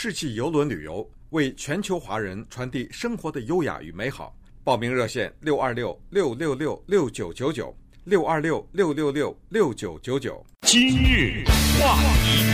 世纪邮轮旅游，为全球华人传递生活的优雅与美好。报名热线626-666-6999，626-666-6999。 今日话题，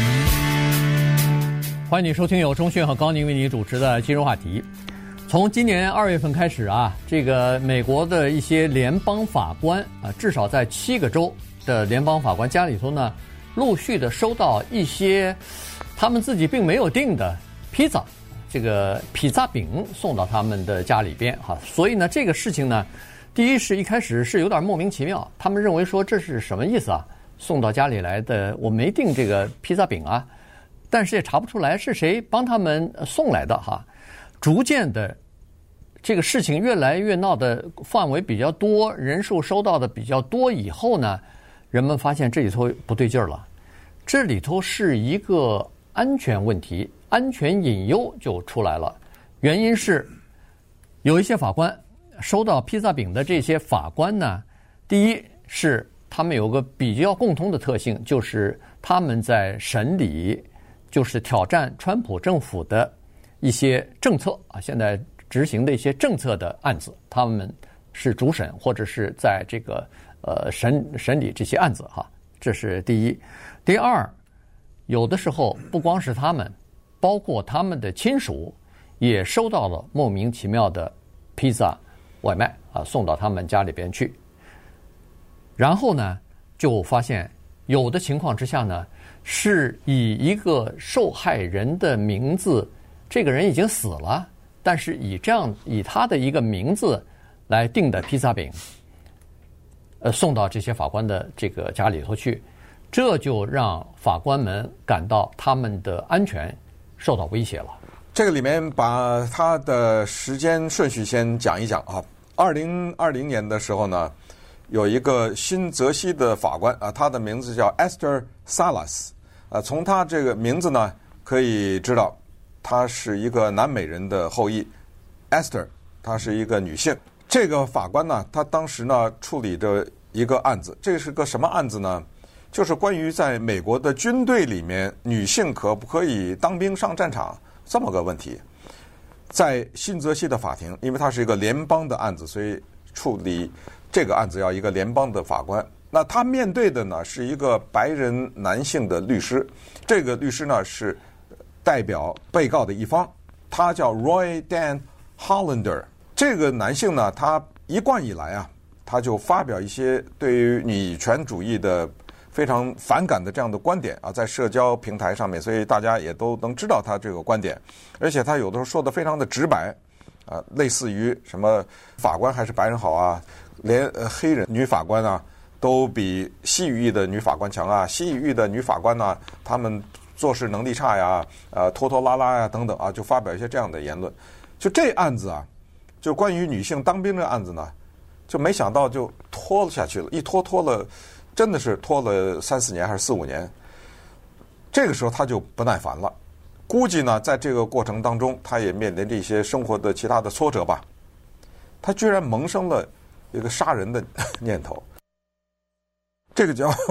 欢迎你收听由钟迅和高宁为你主持的今日话题。从今年2月份开始啊，这个美国的一些联邦法官啊，至少在7个州的联邦法官家里头呢，陆续的收到一些他们自己并没有订的披萨，这个披萨饼送到他们的家里边哈。所以呢，这个事情呢，第一是一开始是有点莫名其妙，他们认为说这是什么意思啊？送到家里来的，我没订这个披萨饼啊，但是也查不出来是谁帮他们送来的哈。逐渐的，这个事情越来越闹的范围比较多，人数收到的比较多以后呢，人们发现这里头不对劲儿了，这里头是一个安全问题，安全隐忧就出来了。原因是有一些法官收到披萨饼的这些法官呢，第一是他们有个比较共通的特性，就是他们在审理就是挑战川普政府的一些政策啊，现在执行的一些政策的案子，他们是主审或者是在这个审理这些案子哈，这是第一。第二，有的时候不光是他们，包括他们的亲属也收到了莫名其妙的披萨外卖啊，送到他们家里边去。然后呢，就发现有的情况之下呢，是以一个受害人的名字，这个人已经死了，但是以他的一个名字来订的披萨饼，送到这些法官的这个家里头去，这就让法官们感到他们的安全受到威胁了。 这个里面把他的时间顺序先讲一讲啊。2020年的时候呢，有一个新泽西的法官啊，他的名字叫 Esther Salas 啊，从他这个名字呢可以知道，他是一个南美人的后裔。Esther 她是一个女性。这个法官呢，他当时呢处理着一个案子，这是个什么案子呢？就是关于在美国的军队里面，女性可不可以当兵上战场这么个问题。在新泽西的法庭，因为它是一个联邦的案子，所以处理这个案子要一个联邦的法官。那他面对的呢是一个白人男性的律师，这个律师呢是代表被告的一方，他叫 Roy Dan Hollander。这个男性呢，他一贯以来啊，他就发表一些对于女权主义的非常反感的这样的观点啊，在社交平台上面，所以大家也都能知道他这个观点。而且他有的时候说的非常的直白啊，类似于什么法官还是白人好啊，连黑人女法官啊都比西语裔的女法官强啊，西语裔的女法官呢，他们做事能力差呀，拖拖拉拉呀等等啊，就发表一些这样的言论。就这案子啊，就关于女性当兵这个案子呢，就没想到就拖了下去了，一拖了，真的是拖了3-4年还是4-5年。这个时候他就不耐烦了，估计呢在这个过程当中，他也面临着一些生活的其他的挫折吧，他居然萌生了一个杀人的念头。这个叫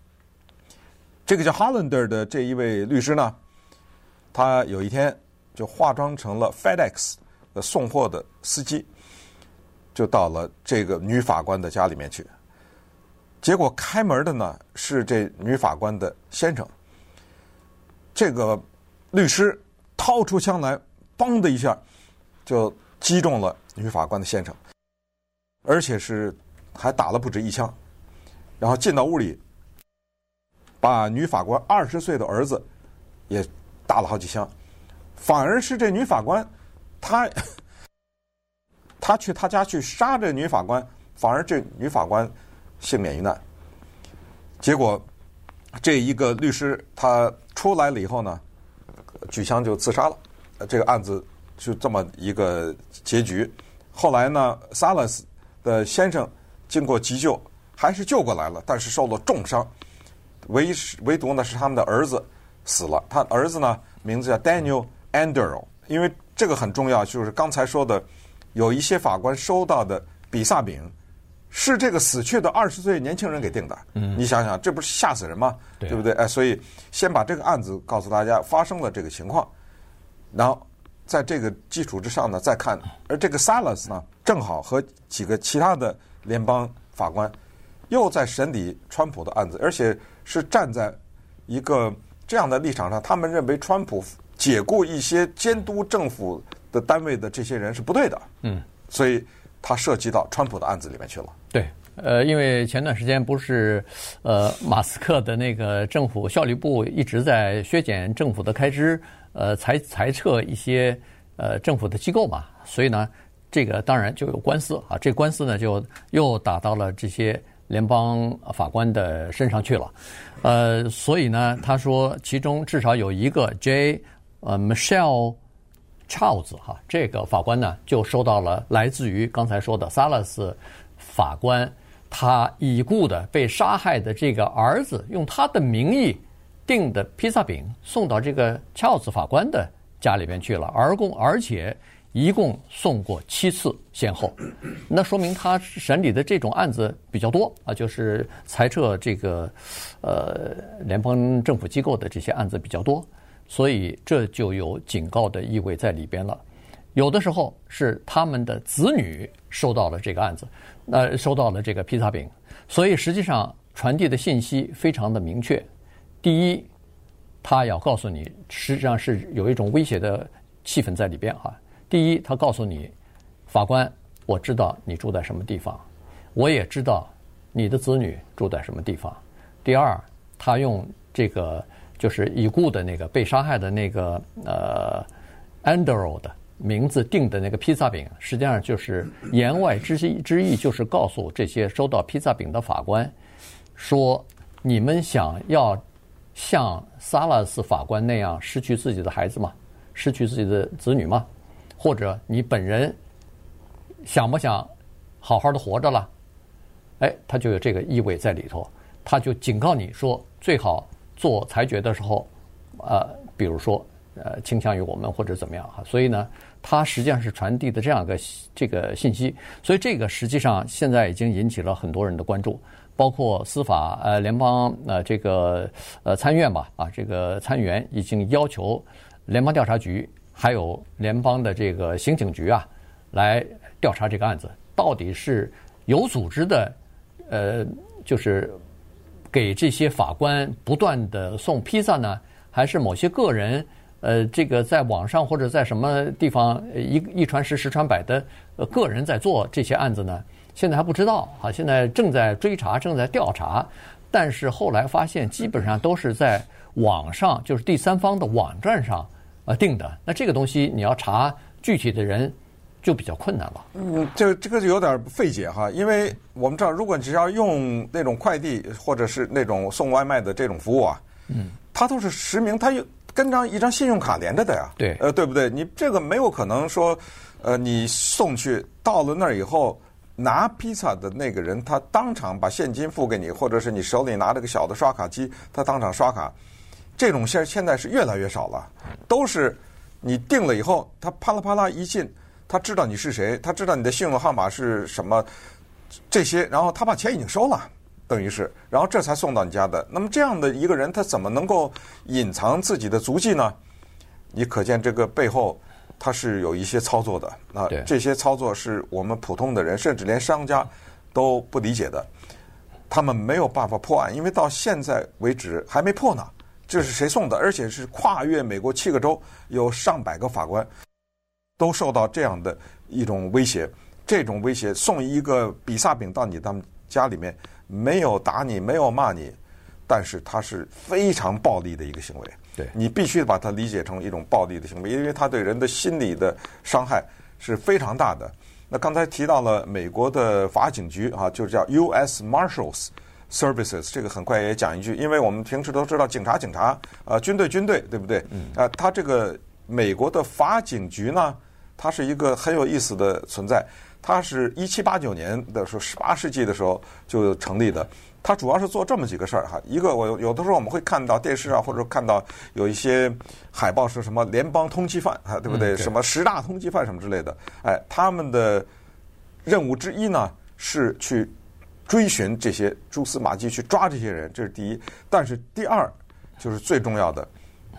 Hollander 的这一位律师呢，他有一天就化妆成了 FedEx 的送货的司机，就到了这个女法官的家里面去。结果开门的呢是这女法官的先生。这个律师掏出枪来，梆的一下就击中了女法官的先生，而且是还打了不止一枪。然后进到屋里，把女法官20岁的儿子也打了好几枪。反而是这女法官，她去他家去杀这女法官，反而这女法官幸免于难。结果这一个律师他出来了以后呢，举枪就自杀了。这个案子就这么一个结局。后来呢， Salas 的先生经过急救还是救过来了，但是受了重伤。唯独呢是他们的儿子死了。他儿子呢名字叫 Daniel Anderl。 因为这个很重要，就是刚才说的，有一些法官收到的比萨饼是这个死去的20岁年轻人给定的。你想想，这不是吓死人吗？对不对？所以先把这个案子告诉大家，发生了这个情况。 然后在这个基础之上呢再看，而这个 Salas 呢正好和几个其他的联邦法官又在审理川普的案子，而且是站在一个这样的立场上，他们认为川普解雇一些监督政府的单位的这些人是不对的，所以他涉及到川普的案子里面去了。 对，因为前段时间不是马斯克的那个政府效率部一直在削减政府的开支，裁撤一些政府的机构嘛，所以呢，这个当然就有官司啊，这官司呢就又打到了这些联邦法官的身上去了，所以呢，他说其中至少有一个 Michelle Childs 哈，这个法官呢就收到了来自于刚才说的 Salas 法官他已故的被杀害的这个儿子用他的名义订的披萨饼送到这个 Childs 法官的家里边去了，而且一共送过7次先后，那说明他审理的这种案子比较多啊，就是裁撤这个联邦政府机构的这些案子比较多，所以这就有警告的意味在里边了。有的时候是他们的子女收到了这个案子，收到了这个披萨饼，所以实际上传递的信息非常的明确。第一，他要告诉你，实际上是有一种威胁的气氛在里边哈。第一，他告诉你，法官，我知道你住在什么地方，我也知道你的子女住在什么地方。第二，他用这个就是已故的那个被杀害的那个Andrew 的名字订的那个披萨饼，实际上就是言外之意，就是告诉这些收到披萨饼的法官说，你们想要像萨拉斯法官那样失去自己的孩子吗？失去自己的子女吗？或者你本人想不想好好的活着了？他就有这个意味在里头，他就警告你说，最好做裁决的时候，比如说倾向于我们或者怎么样哈。所以呢，它实际上是传递的这样这个信息，所以这个实际上现在已经引起了很多人的关注，包括司法联邦这个参院吧这个参议员已经要求联邦调查局还有联邦的这个刑警局来调查这个案子，到底是有组织的就是给这些法官不断的送披萨呢，还是某些个人这个在网上或者在什么地方一传十十传百的个人在做这些案子呢？现在还不知道啊，现在正在追查，正在调查，但是后来发现基本上都是在网上，就是第三方的网站上定的。那这个东西你要查具体的人就比较困难了。 这个就有点费解哈，因为我们知道，如果你只要用那种快递或者是那种送外卖的这种服务它都是实名，它有跟一张信用卡连着的呀。 对， 对不对？你这个没有可能说，你送去到了那儿以后，拿披萨的那个人他当场把现金付给你，或者是你手里拿着个小的刷卡机，他当场刷卡。这种现在是越来越少了，都是你订了以后，他啪啦啪啦一进，他知道你是谁，他知道你的信用号码是什么，这些，然后他把钱已经收了。等于是，然后这才送到你家的。那么这样的一个人，他怎么能够隐藏自己的足迹呢？你可见这个背后，他是有一些操作的。这些操作是我们普通的人，甚至连商家都不理解的。他们没有办法破案，因为到现在为止还没破呢。这是谁送的？而且是跨越美国7个州，有上百个法官都受到这样的一种威胁。这种威胁，送一个比萨饼到他们家里面。没有打你，没有骂你，但是它是非常暴力的一个行为。 对，你必须把它理解成一种暴力的行为，因为它对人的心理的伤害是非常大的。那刚才提到了美国的法警局就是叫 U.S. Marshals Services， 这个很快也讲一句，因为我们平时都知道警察军队，对不对？它这个美国的法警局呢，它是一个很有意思的存在。它是1789年的时候，18世纪的时候就成立的。它主要是做这么几个事儿一个，有的时候我们会看到电视或者看到有一些海报是什么联邦通缉犯对不对？什么10大通缉犯什么之类的。他们的任务之一呢是去追寻这些蛛丝马迹，去抓这些人，这是第一。但是第二就是最重要的，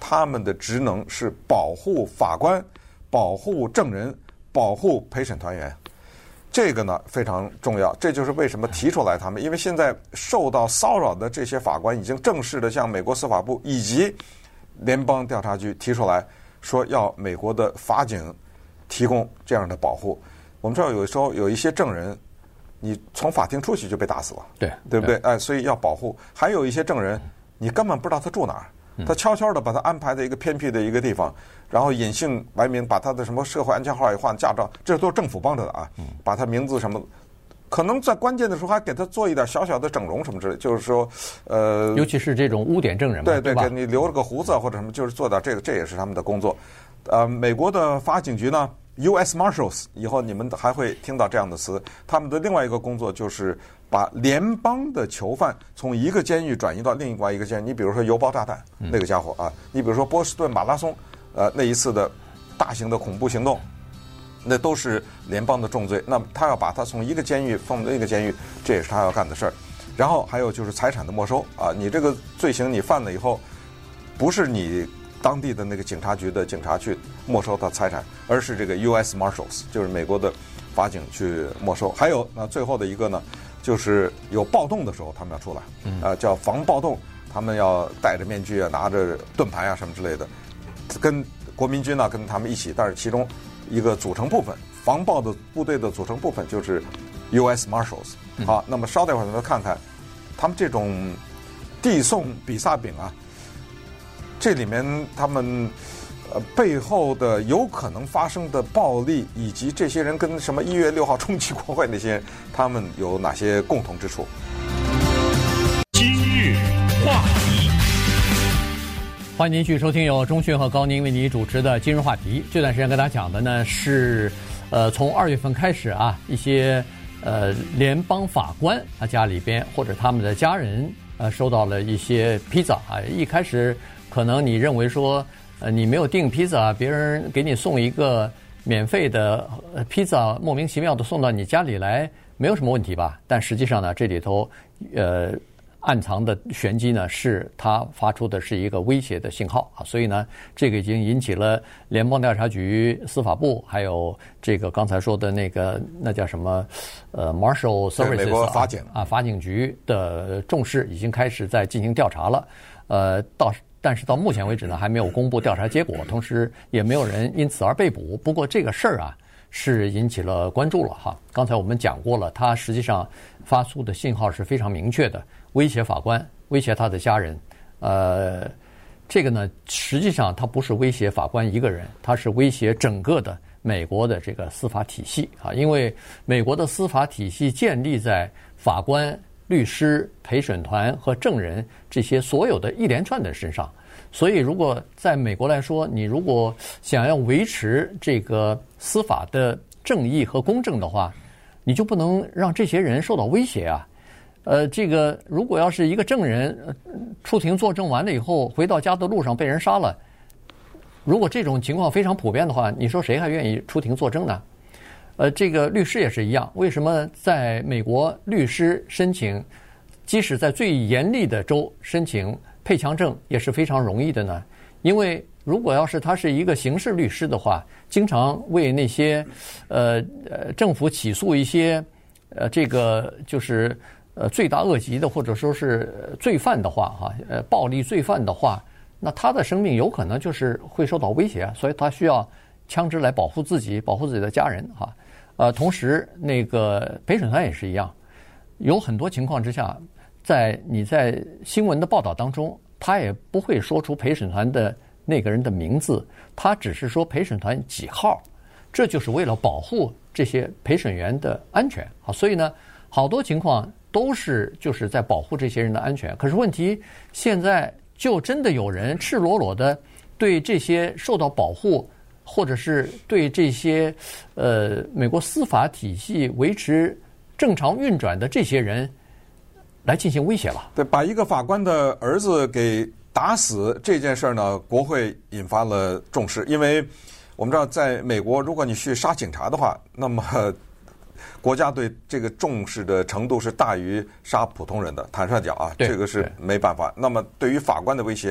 他们的职能是保护法官、保护证人、保护陪审团员。这个呢非常重要，这就是为什么提出来他们，因为现在受到骚扰的这些法官已经正式的向美国司法部以及联邦调查局提出来说，要美国的法警提供这样的保护。我们知道有时候有一些证人，你从法庭出去就被打死了，对不对？哎，所以要保护。还有一些证人，你根本不知道他住哪儿。他悄悄地把他安排在一个偏僻的一个地方，然后隐姓埋名，把他的什么社会安全号也换，驾照，这都是政府帮着的啊。把他名字什么，可能在关键的时候还给他做一点小小的整容什么之类，就是说， 尤其是这种污点证人， 对， 给你留了个胡子或者什么，就是做点这个，这也是他们的工作。美国的法警局呢 ，U.S. Marshals， 以后你们还会听到这样的词。他们的另外一个工作就是把联邦的囚犯从一个监狱转移到另外一个监狱。你比如说邮包炸弹那个家伙啊，你比如说波士顿马拉松那一次的大型的恐怖行动，那都是联邦的重罪。那么他要把他从一个监狱放到另一个监狱，这也是他要干的事儿。然后还有就是财产的没收啊，你这个罪行你犯了以后，不是你当地的那个警察局的警察去没收他财产，而是这个 U.S. Marshals， 就是美国的法警去没收。还有最后的一个呢，就是有暴动的时候他们要出来，叫防暴动，他们要戴着面具啊，拿着盾牌啊什么之类的，跟国民军跟他们一起。但是其中一个组成部分，防暴的部队的组成部分就是 U.S. Marshals。好，那么稍待会儿咱们看看他们这种递送比萨饼啊，这里面他们背后的有可能发生的暴力，以及这些人跟什么1月6号冲击国会那些人，他们有哪些共同之处？ 今日话题， 欢迎您继续收听由钟迅和高宁为你主持的今日话题。这段时间跟大家讲的呢是，从2月份开始啊，一些联邦法官他家里边或者他们的家人收到了一些披萨啊。一开始可能你认为说，你没有订披萨，别人给你送一个免费的披萨，莫名其妙的送到你家里来，没有什么问题吧？但实际上呢，这里头暗藏的玄机呢，是它发出的是一个威胁的信号啊，所以呢，这个已经引起了联邦调查局、司法部，还有这个刚才说的那叫什么Marshal Services 美国法警法警局的重视，已经开始在进行调查了。但是到目前为止呢，还没有公布调查结果，同时也没有人因此而被捕。不过这个事儿啊，是引起了关注了哈。刚才我们讲过了，它实际上发出的信号是非常明确的，威胁法官，威胁他的家人。这个呢，实际上它不是威胁法官一个人，它是威胁整个的美国的这个司法体系啊。因为美国的司法体系建立在法官、律师、陪审团和证人这些所有的一连串的身上，所以如果在美国来说，你如果想要维持这个司法的正义和公正的话，你就不能让这些人受到威胁啊。这个如果要是一个证人出庭作证完了以后，回到家的路上被人杀了，如果这种情况非常普遍的话，你说谁还愿意出庭作证呢？这个律师也是一样，为什么在美国律师申请，即使在最严厉的州申请配枪证也是非常容易的呢？因为如果要是他是一个刑事律师的话，经常为那些政府起诉一些这个就是罪大恶极的或者说是罪犯的话哈，暴力罪犯的话，那他的生命有可能就是会受到威胁，所以他需要枪支来保护自己，保护自己的家人哈。同时那个陪审团也是一样，有很多情况之下，你在新闻的报道当中，他也不会说出陪审团的那个人的名字，他只是说陪审团几号，这就是为了保护这些陪审员的安全啊。所以呢，好多情况都是就是在保护这些人的安全。可是问题现在就真的有人赤裸裸的对这些受到保护，或者是对这些美国司法体系维持正常运转的这些人来进行威胁了。 对，把一个法官的儿子给打死这件事呢，国会引发了重视，因为我们知道，在美国，如果你去杀警察的话，那么国家对这个重视的程度是大于杀普通人的。坦率讲啊，这个是没办法。那么对于法官的威胁，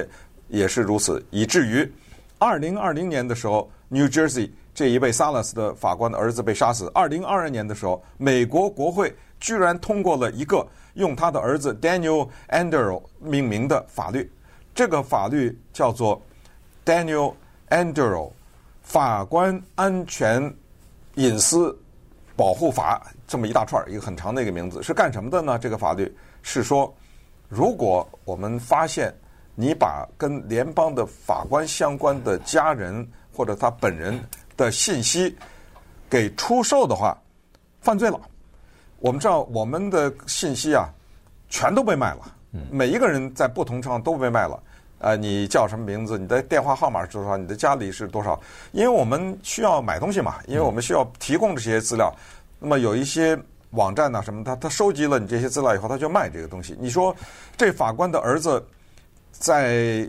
也是如此，以至于2020年的时候 ，New Jersey 这一位 Salas 的法官的儿子被杀死。2022年的时候，美国国会居然通过了一个用他的儿子 Daniel Andrew 命名的法律，这个法律叫做 Daniel Andrew 法官安全隐私保护法，这么一大串，一个很长的一个名字，是干什么的呢？这个法律是说，如果我们发现你把跟联邦的法官相关的家人或者他本人的信息给出售的话，犯罪了。我们知道我们的信息啊，全都被卖了，每一个人在不同场都被卖了。你叫什么名字？你的电话号码是多少？你的家里是多少？因为我们需要买东西嘛，因为我们需要提供这些资料。那么有一些网站呐什么，他收集了你这些资料以后，他就卖这个东西。你说这法官的儿子在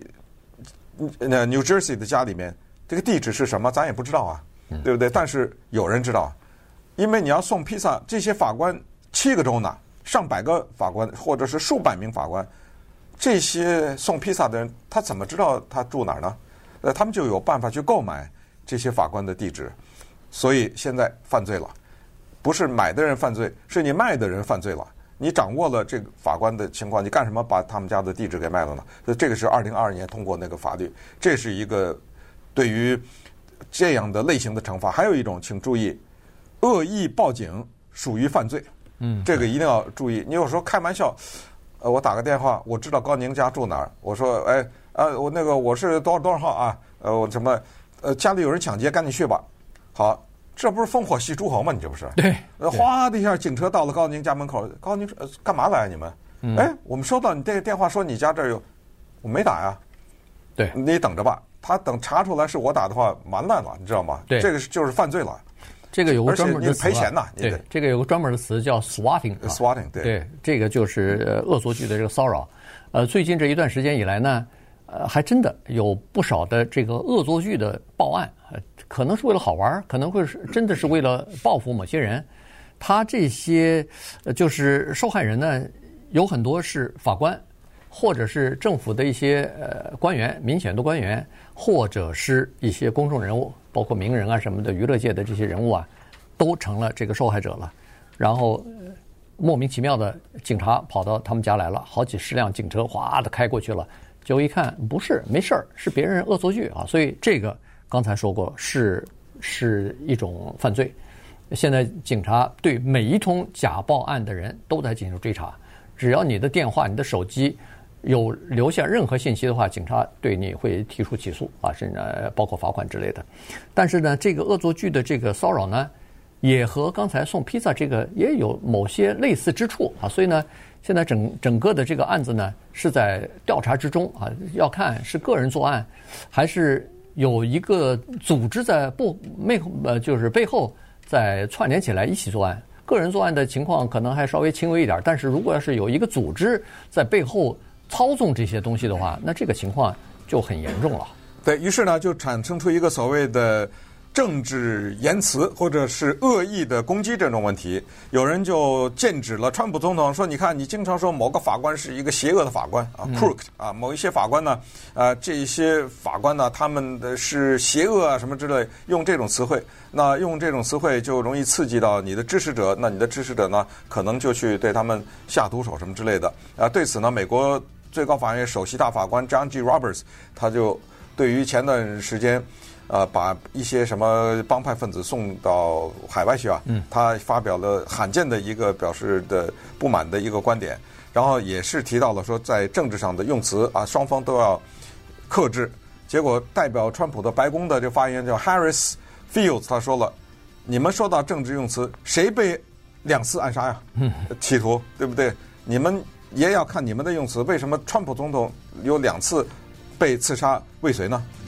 New Jersey 的家里面，这个地址是什么？咱也不知道啊，对不对？但是有人知道，因为你要送披萨，这些法官7个州呢，上百个法官或者是数百名法官。这些送披萨的人，他怎么知道他住哪儿呢？他们就有办法去购买这些法官的地址，所以现在犯罪了，不是买的人犯罪，是你卖的人犯罪了。你掌握了这个法官的情况，你干什么把他们家的地址给卖了呢？所以这个是2022年通过那个法律，这是一个对于这样的类型的惩罚。还有一种，请注意，恶意报警属于犯罪，这个一定要注意。你有时候开玩笑。我打个电话，我知道高宁家住哪儿。我说，我是多少号啊？我什么？家里有人抢劫，赶紧去吧。好，这不是烽火戏诸侯吗？你这不是？ 对。 哗的一下，警车到了高宁家门口。高宁说：“干嘛来啊你们？”我们收到你这个电话，说你家这儿有，我没打呀。 对， 你等着吧。他等查出来是我打的话，完蛋了，你知道吗？ 对， 这个就是犯罪了。 这个有个专门的词，赔钱呐。 对，这个有个专门的词叫 swatting。对，这个就是恶作剧的这个骚扰。最近这一段时间以来呢，还真的有不少的这个恶作剧的报案，可能是为了好玩，可能会是真的是为了报复某些人。他这些就是受害人呢，有很多是法官，或者是政府的一些官员，民选的官员，或者是一些公众人物。包括名人啊什么的，娱乐界的这些人物啊，都成了这个受害者了。然后莫名其妙的警察跑到他们家来了，好几十辆警车哗的开过去了。结果一看，不是，没事儿，是别人恶作剧啊。所以这个刚才说过是一种犯罪。现在警察对每一通假报案的人都在进行追查，只要你的电话、你的手机有留下任何信息的话，警察对你会提出起诉啊，甚至包括罚款之类的。但是呢，这个恶作剧的这个骚扰呢，也和刚才送披萨这个也有某些类似之处啊。所以呢，现在整个的这个案子呢是在调查之中啊，要看是个人作案，还是有一个组织在就是背后在串联起来一起作案。个人作案的情况可能还稍微轻微一点，但是如果要是有一个组织在背后操纵这些东西的话，那这个情况就很严重了。 对，于是呢，就产生出一个所谓的政治言辞或者是恶意的攻击这种问题。有人就剑指了川普总统，说：“你看，你经常说某个法官是一个邪恶的法官啊 ，crooked 啊，某一些法官呢，这些法官呢，他们的是邪恶啊什么之类，用这种词汇。那用这种词汇就容易刺激到你的支持者，那你的支持者呢，可能就去对他们下毒手什么之类的。对此呢，美国最高法院首席大法官 John G. Roberts 他就对于前段时间把一些什么帮派分子送到海外去啊，他发表了罕见的一个表示的不满的一个观点，然后也是提到了说在政治上的用词啊，双方都要克制。结果代表川普的白宫的这发言人叫 Harris Fields 他说了，你们说到政治用词，谁被2次暗杀呀？企图，对不对？你们也要看你们的用词，为什么川普总统有2次被刺杀未遂呢？